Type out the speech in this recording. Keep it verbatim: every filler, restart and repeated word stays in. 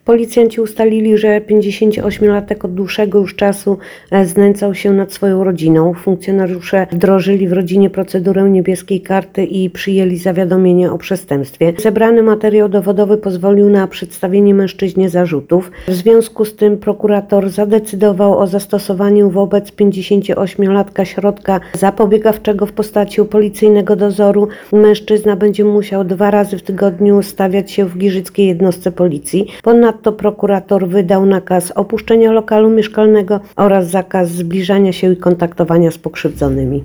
Policjanci ustalili, że pięćdziesięcioośmiolatek od dłuższego już czasu znęcał się nad swoją rodziną. Funkcjonariusze wdrożyli w rodzinie procedurę niebieskiej karty i przyjęli zawiadomienie o przestępstwie. Zebrany materiał dowodowy pozwolił na przedstawienie mężczyźnie zarzutów. W związku z tym prokurator zadecydował o zastosowaniu wobec pięćdziesięcioośmiolatka środka zapobiegawczego w postaci policyjnego dozoru. Mężczyzna będzie musiał dwa razy w tygodniu stawiać się w giżyckiej jednostce policji. Ponadto prokurator wydał nakaz opuszczenia lokalu mieszkalnego oraz zakaz zbliżania się i kontaktowania z pokrzywdzonymi.